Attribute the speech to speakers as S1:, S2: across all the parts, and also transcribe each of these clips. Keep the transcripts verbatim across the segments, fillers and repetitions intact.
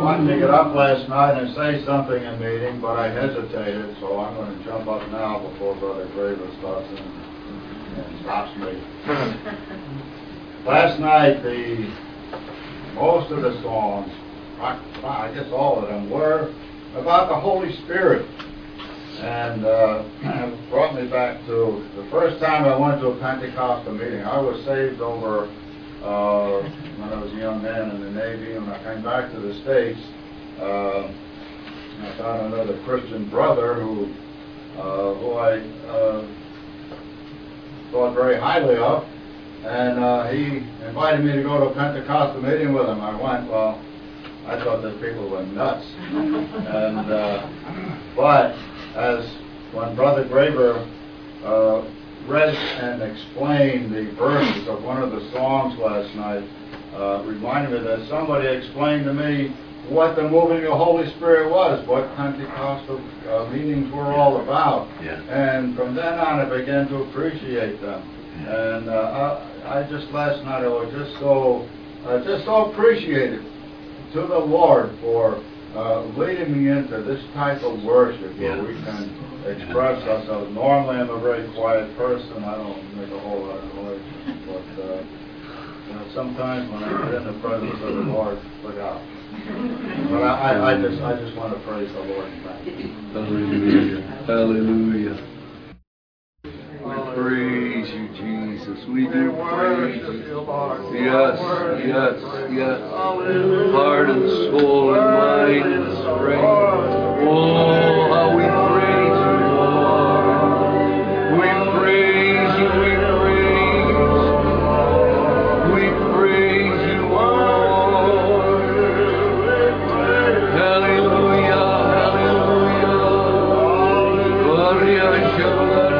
S1: wanted to get up last night and say something in meeting, but I hesitated, so I'm going to jump up now before Brother Graver starts and, and stops me. Last night, the most of the songs, I guess all of them, were about the Holy Spirit. And uh, it brought me back to the first time I went to a Pentecostal meeting. I was saved over uh, when I was a young man in the Navy, and I came back to the States. Uh, I found another Christian brother who, uh, who I uh, thought very highly of, and uh, he invited me to go to a Pentecostal meeting with him. I went. Well, I thought that people were nuts, and uh, but as when Brother Graver uh, read and explained the verses of one of the songs last night, uh, reminded me that somebody explained to me what the moving of the Holy Spirit was, what Pentecostal uh, meetings were all about.
S2: Yeah.
S1: And from then on, I began to appreciate them. Yeah. And uh, I, I just last night I was just so, uh, just so appreciated to the Lord for uh, leading me into this type of worship where
S2: yeah.
S1: we can express yeah. ourselves. Normally, I'm a very quiet person. I don't make a whole lot of noise, but uh, you know, sometimes when I get in the presence of the Lord, look out. But I, I, I just, I just want to praise the Lord and thank Him.
S2: Hallelujah! Hallelujah! We praise you, Jesus. We do praise you. Yes, yes, yes. Heart and soul and mind and strength. Oh, how we praise you, Lord. We praise you, we praise. We praise you, Lord. Hallelujah, hallelujah. Gloria Shabbat.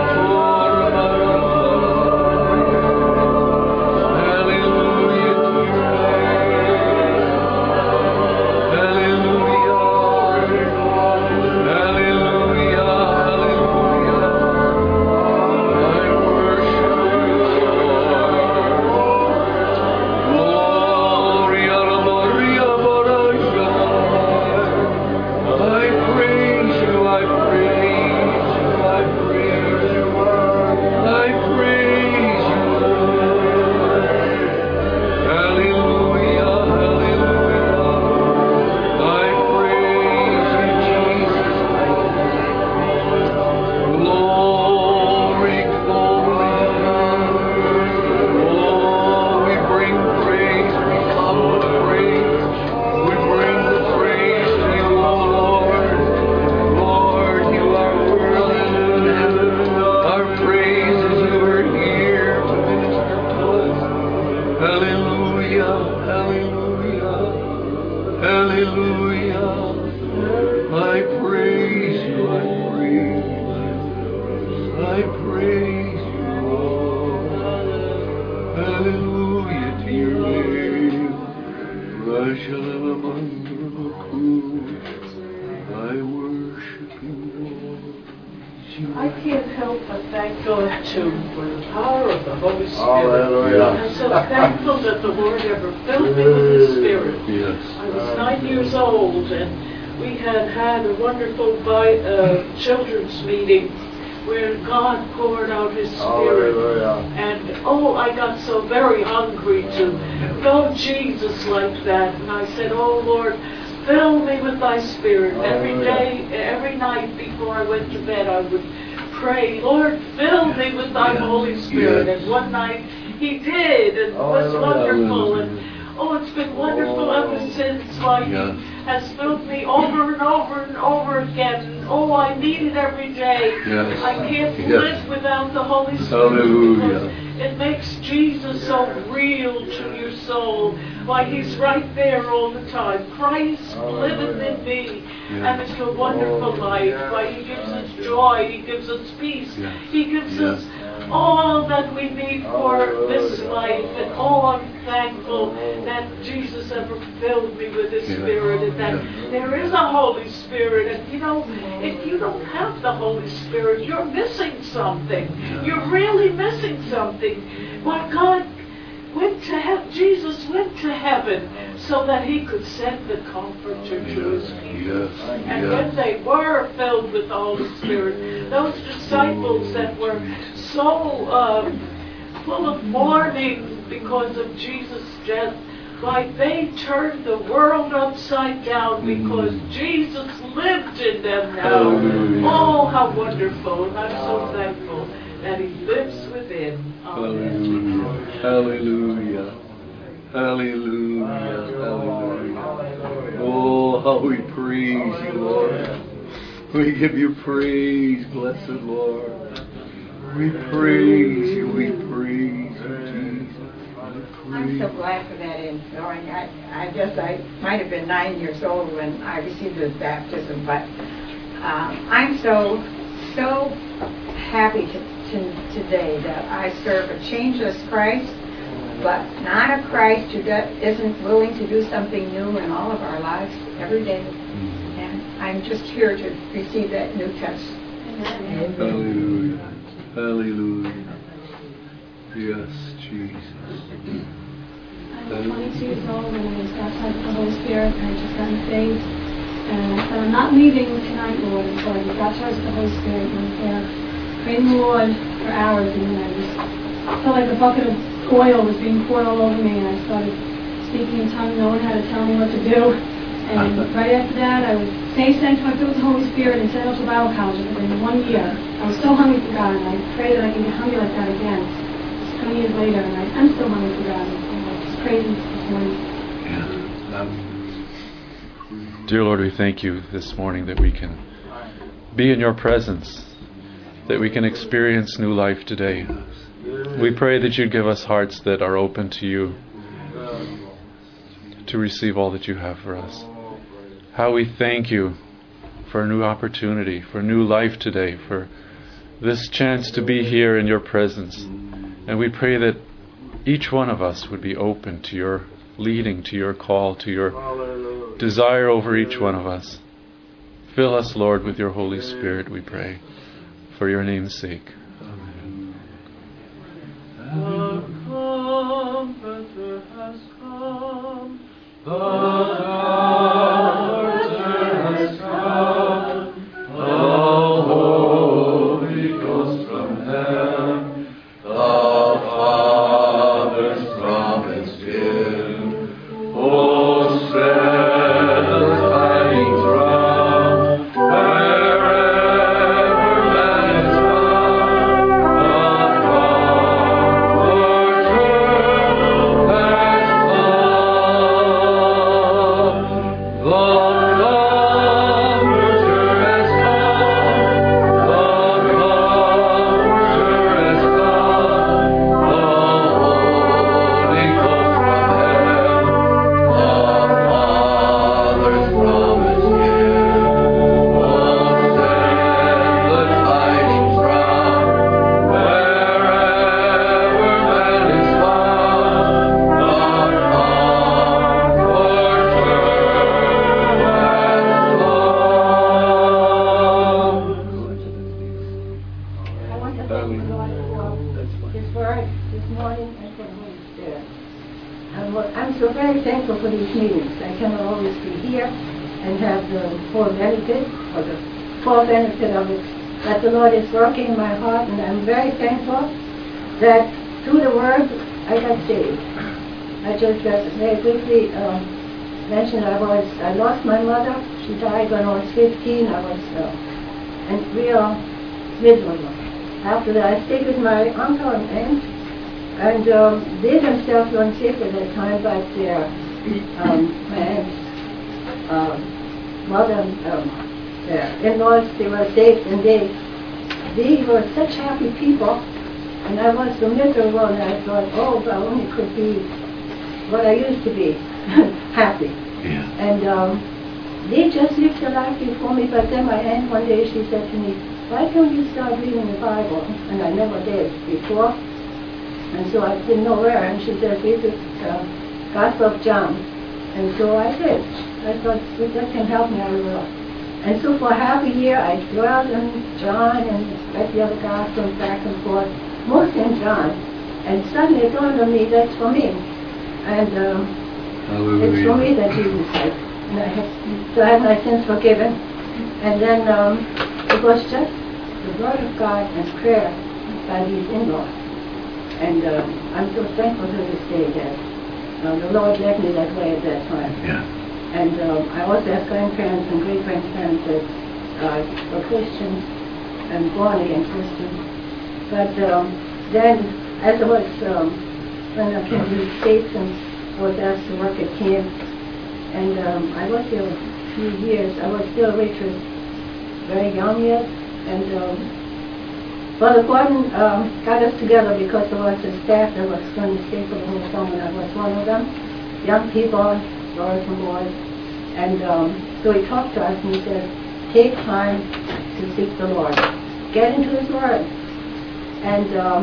S3: Children's meeting where God poured out His Spirit. And oh, I got so very hungry to know Jesus like that. And I said, oh Lord, fill me with Thy Spirit. Every day, every night before I went to bed, I would pray, Lord, fill me with Thy Holy Spirit. And one night He did, and it was wonderful. And oh, it's been wonderful ever since. Like He has filled me over and over and over again. Oh, I need it every day.
S2: Yes.
S3: I can't
S2: yes.
S3: live without the Holy Spirit.
S2: Hallelujah.
S3: It makes Jesus so real to your soul. Why, He's right there all the time. Christ living in me. Yes. And it's a wonderful life. Why, He gives us joy. He gives us peace.
S2: Yes.
S3: He gives
S2: yes.
S3: us all that we need for this life. And oh, I'm thankful that Jesus ever filled me with His Spirit, and that there is a Holy Spirit. And you know, if you don't have the Holy Spirit, you're missing something. You're really missing something. Why, God went to heaven, Jesus went to heaven so that he could send the Comforter to his people.
S2: Yes.
S3: And
S2: Yes.
S3: when they were filled with the Holy Spirit, those disciples that were so uh, full of mourning because of Jesus' death, like they turned the world upside down because
S2: Mm.
S3: Jesus lived in them now.
S2: Hallelujah.
S3: Oh, how wonderful. And I'm so thankful that he lives within. Amen.
S2: Hallelujah. Hallelujah. Hallelujah. Hallelujah. Oh, how we praise you, Lord. We give you praise, blessed Lord. We praise you. We praise you, Jesus.
S4: I'm so glad for that infilling. I, I guess I might have been nine years old when I received the baptism, but um, I'm so, so happy to, to, today that I serve a changeless Christ, but not a Christ who does, isn't willing to do something new in all of our lives every day. And I'm just here to receive that new touch.
S2: Hallelujah. Hallelujah. Yes, Jesus.
S5: I was twenty-two years old when I was baptized with the Holy Spirit, and I just got saved. And I said, I'm not leaving tonight, Lord, until I get baptized with the Holy Spirit. And I was there praising the Lord for hours, and then I just felt like a bucket of oil was being poured all over me, and I started speaking in tongues. No one had to tell me what to do. And right after that, I was saved, sanctified, filled with the Holy Spirit, and sent out to Bible college within one year. I was so hungry for God, and I pray that I can get hungry like that again. twenty years later, and I, I'm still hungry for God. And I'm just praising this morning.
S6: Dear Lord, we thank you this morning that we can be in your presence, that we can experience new life today. We pray that you'd give us hearts that are open to you, to receive all that you have for us. How we thank you for a new opportunity, for new life today, for this chance to be here in your presence. And we pray that each one of us would be open to your leading, to your call, to your desire over each one of us. Fill us, Lord, with your Holy Spirit, we pray, for your name's sake. Amen.
S3: The Comforter has come.
S2: The Comforter has come. The Holy Ghost from heaven. The Father's promise given. Oh, spread the tidings round, wherever man is found. The Comforter has come. The Comforter has come. The Holy Ghost from heaven. The Father's promise given. Oh, send the tidings round, wherever man is found. The Comforter
S4: I want to thank the Lord for His word this morning and for the Holy Spirit. I'm, I'm so very thankful for these meetings. I cannot always be here and have the full benefit or the full benefit of it. But the Lord is working in my heart, and I'm very thankful that through the word I got saved. I just got very quickly um, mentioned I was I lost my mother. She died when I was fifteen. I was uh, and real miserable. After that, I stayed with my uncle and aunt, and um, they themselves weren't sick at that time, but their um, my aunt's um, mother, um, their in-laws, they were sick, and they they were such happy people, and I was so miserable, and I thought, oh, if I only could be what I used to be, happy.
S2: Yeah.
S4: And um, they just lived their life before me, but then my aunt one day, she said to me, why don't you start reading the Bible? And I never did before, and so I didn't know where, and she said, read the uh, Gospel of John. And so I did. I thought, if that can help me, I will. And so for half a year, I dwelled in John and read the other Gospels back and forth, most in John. And suddenly it dawned on me, that's for me. And um, It's for me that Jesus said. And I have, so I have my sins forgiven. And then um, it was just the word of God and prayer by these in-laws. And um, I'm so thankful to this day that uh, the Lord led me that way at that time.
S7: Yeah.
S4: And um, I also have grandparents and great-grandparents that uh, were Christians and born again Christians. But um, then, as I was, um, when I came to the States and I was asked to work at camp, and um, I was there a few years. I was still a waitress, very young yet, and um, Brother Gordon um, got us together because there was a staff that was going to stay for the whole summer, and I was one of them. Young people, girls and boys, and um, so he talked to us and he said, take time to seek the Lord. Get into His Word. And um,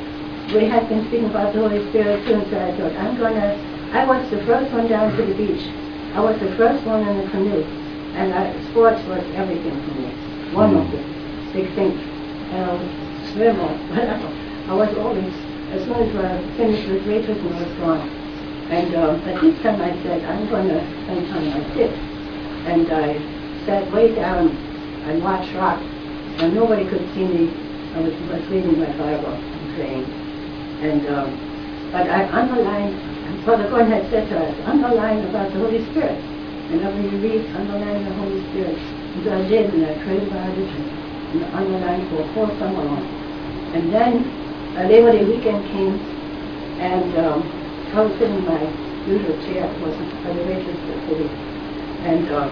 S4: we had been speaking about the Holy Spirit too, and so I thought, I'm going to, I was the first one down to the beach. I was the first one in the canoe. And I, sports was everything for me. One of the big things. And I was swim or whatever. I was always, as soon as I finished with waitressing, I was gone. And um, but this time I said, I'm going to spend time like this. And I sat way down and watched rock. And nobody could see me. I was, was reading my Bible and praying. And, um, but I underlined, Brother Gordon had said to us, underline about the Holy Spirit. Whenever you read, underline the Holy Spirit. And so I did, and I prayed about it, and, and underlined for a whole summer long. And then uh, Labor Day weekend came, and um, I was sitting in my usual chair, it wasn't for the waitress for the city. And um,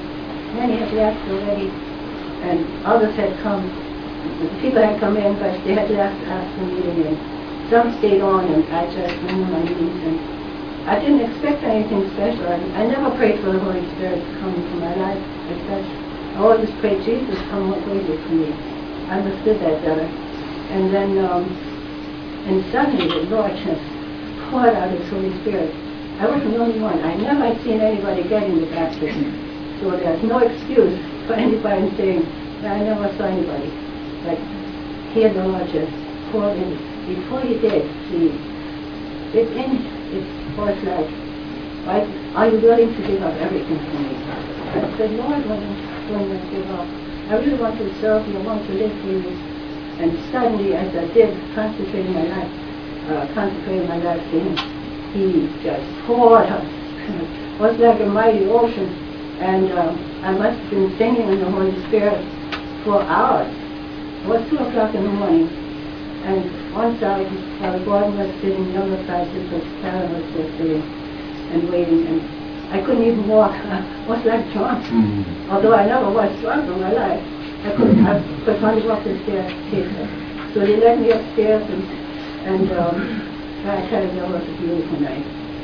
S4: many had left already, and others had come. People had come in, but they had left after the meeting, and some stayed on, and I just went on my knees, and I didn't expect anything special. I, I never prayed for the Holy Spirit to come into my life as such. I always prayed, Jesus, come what way for me. I understood that better. And then, um, and suddenly the Lord just poured out His Holy Spirit. I wasn't the only one. I never had seen anybody getting the baptism. So there's no excuse for anybody saying, I never saw anybody. But here the Lord just poured in. Before He did, He, it, in, it was like, right, are you willing to give up everything for me? I said, Lord, when I'm going to give up, I really want to serve you, I want to live for you. And suddenly, as I did, consecrating my life, uh, consecrating my life to Him, He just poured out. It was like a mighty ocean. And um, I must have been singing in the Holy Spirit for hours. It was two o'clock in the morning. And one side, Father Gordon was sitting, the other side, Sister Karen was just sitting and waiting. And I couldn't even walk. I was like drunk. Mm-hmm. Although I never was drunk in my life. I couldn't, I could only walk the stairs. So they led me upstairs, and, and um, I tell you, that was a beautiful night.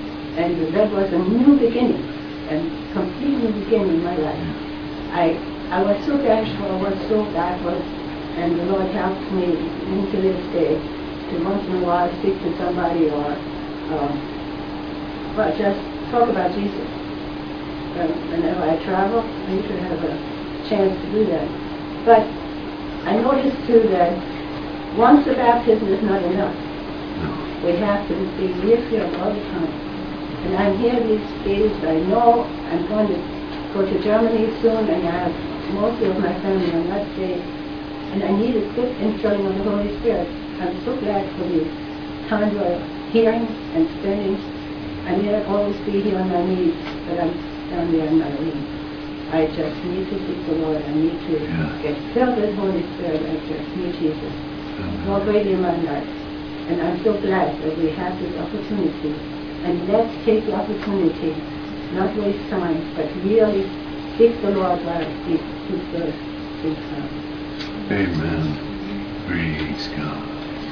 S4: And that was a new beginning, and complete new beginning in my life. I I was so bashful, I was so backward, and the Lord helped me into this day to once in a while speak to somebody or um, well, just talk about Jesus. Uh, whenever I travel, I usually have a chance to do that. But I noticed too that once the baptism is not enough. We have to be refilled all the time. And I'm here these days. I know I'm going to go to Germany soon, and I have most of my family on that day. And I need a quick infilling of the Holy Spirit. I'm so glad for the time we're hearing and spending. I may not always be here on my knees, but I'm down there on my knees. I just need to seek the Lord. I need to yeah. get filled with the Holy Spirit. I just need Jesus. Mm-hmm. More greatly in my life. And I'm so glad that we have this opportunity. And let's take the opportunity, not waste time, but really seek the Lord while He keeps us in time.
S7: Amen. Praise God.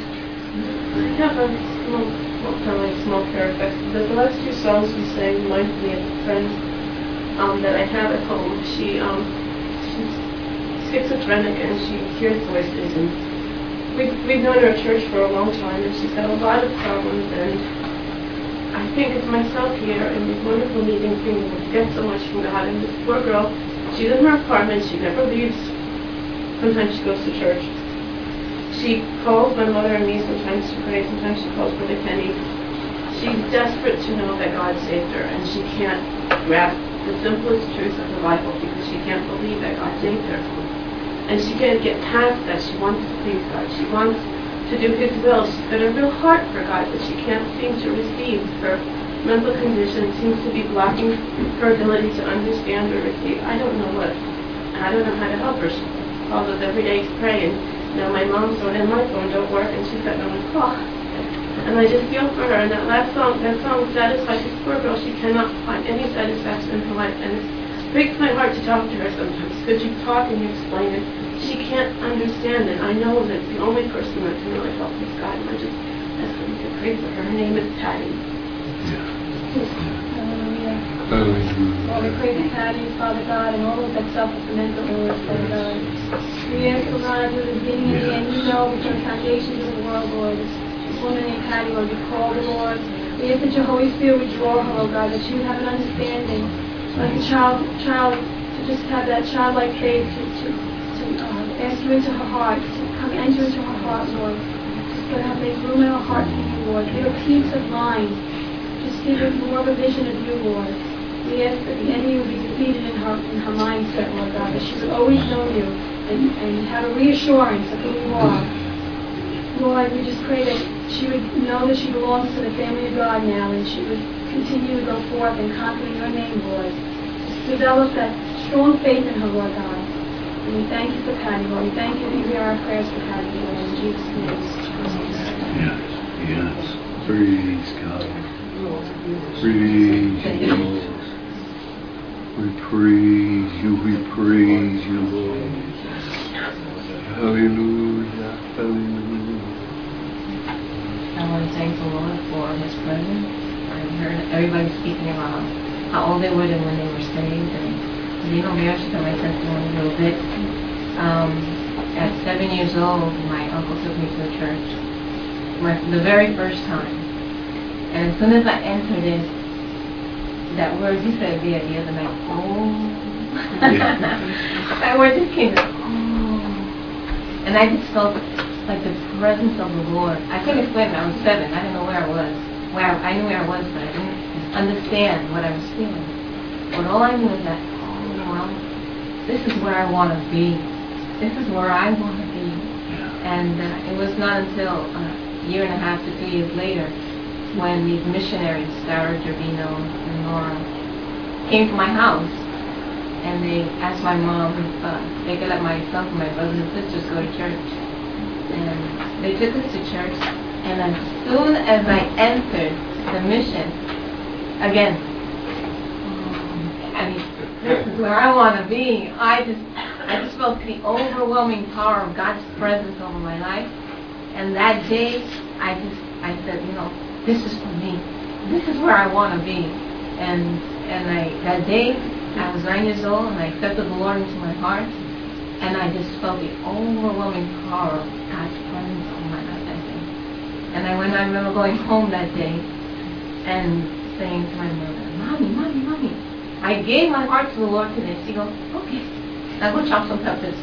S8: I have a small, well, kind of like small prayer request. The last two songs we sang reminded me of a friend um, that I have at home. She um, she's schizophrenic and she hears voices. And we've, we've known her at church for a long time, and she's got a lot of problems. And I think of myself here in these wonderful meetings, being able to get so much from God. And this poor girl, she's in her apartment. She never leaves. Sometimes she goes to church. She calls my mother and me sometimes to pray. Sometimes she calls Brother Kenny. she's desperate to know that God saved her, and she can't grasp the simplest truths of the Bible because she can't believe that God saved her. And she can't get past that. She wants to please God. She wants to do His will. She's got a real heart for God, but she can't seem to receive. Her mental condition seems to be blocking her ability to understand or receive. I don't know what. I don't know how to help her. She calls us every day to pray, and you know, my mom's phone and my phone don't work, and she's got no one to call. And I just feel for her. And that last song, that song satisfies this poor girl. She cannot find any satisfaction in her life, and it breaks my heart to talk to her sometimes. Because you talk and you explain it, she can't understand it. I know that the only person that can really help is God, and I just ask Him to pray for her. Her name is Patty.
S5: Hallelujah. Lord, we pray for Patty, Father God, and all those that suffer from mental illness, Father God. We ask, oh God, you're the beginning and the end. You know, before the foundations of the world, Lord. This woman named Patty, Lord, we call the Lord. We ask that your Holy Spirit would draw her, oh God, that she would have an understanding, like a child, child, to just have that childlike faith, to, to, to uh, ask you into her heart, to come enter into her heart, Lord. Just let her make room in her heart for you, Lord. Give her peace of mind. Just give her more of a vision of you, Lord. We ask that the enemy would be defeated in her in her mindset, Lord God, that she would always know you and, and have a reassurance of who you are. Lord, we just pray that she would know that she belongs to the family of God now, and she would continue to go forth and conquer in your name, Lord. Just develop that strong faith in her, Lord God. And we thank you for Patty, Lord. We thank you that you hear our prayers for Patty, Lord, in Jesus' name.
S7: Yes, yes. Praise God. Praise you, Lord. We praise you, we praise you, Lord. Hallelujah, hallelujah.
S9: I want to thank the Lord for His presence. I heard everybody speaking about how old they were and when they were saved. And you know, maybe I should tell my testimony a little bit. Um, at seven years old, my uncle took me to a church, my, the very first time. And as soon as I entered it, that word you said there the other night, oh. Yeah. That word just came, oh. And I just felt like the presence of the Lord. I couldn't explain it. I was seven. I didn't know where I was. Where I, I knew where I was, but I didn't understand what I was feeling. But all I knew is that, oh, well, this is where I want to be. This is where I want to be. And uh, it was not until a year and a half to two years later when these missionaries, Sarah, Gervino, and Laura, came to my house, and they asked my mom if uh, they could let myself and my brothers and sisters go to church. And they took us to church, and as soon as I entered the mission, again, I mean, this is where I want to be. I just, I just felt the overwhelming power of God's presence over my life. And that day, I just, I said, you know, this is for me. This is where I want to be. And and I that day, I was nine years old, and I accepted the Lord into my heart. And I just felt the overwhelming power of God's presence over my life that day. And I when I remember going home that day and saying to my mother, Mommy, Mommy, Mommy, I gave my heart to the Lord today. She goes, okay, now go chop some peppers.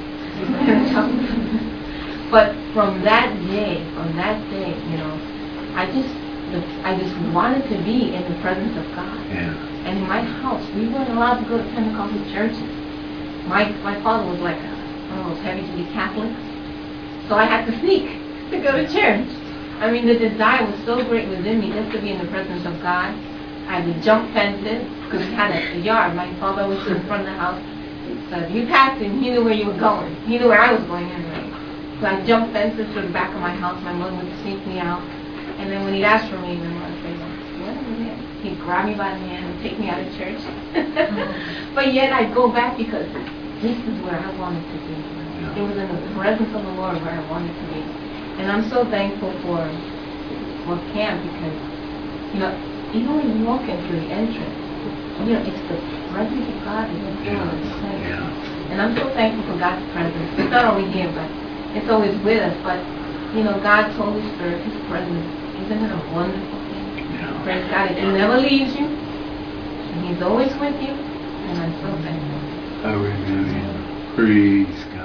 S9: But from that day, from that day, you know, I just I just wanted to be in the presence of God.
S7: Yeah.
S9: And in my house, we weren't allowed to go to Pentecostal churches. My my father was like one of those heavy-duty Catholics, so I had to sneak to go to church. I mean, the desire was so great within me just to be in the presence of God. I would jump fences because we had a, a yard. My father was in front of the house, so if you passed him, he knew where you were going. He knew where I was going anyway. So I jumped fences to the back of my house. My mother would sneak me out. And then when he'd ask for me, my mother would say, what is it? He'd grab me by the hand and take me out of church. But yet I'd go back because this is where I wanted to be. It was in the presence of the Lord where I wanted to be. And I'm so thankful for, for camp because, you know, even when you walk in through the entrance, you know, it's the presence of God that you're feeling in this place. And I'm so thankful for God's presence. It's not only here, but it's always with us. But, you know, God's Holy Spirit, His presence, isn't it a wonderful thing? Yeah. Praise God. He never leaves you. And He's always with you. And I'm so thankful.
S7: Hallelujah. Praise God.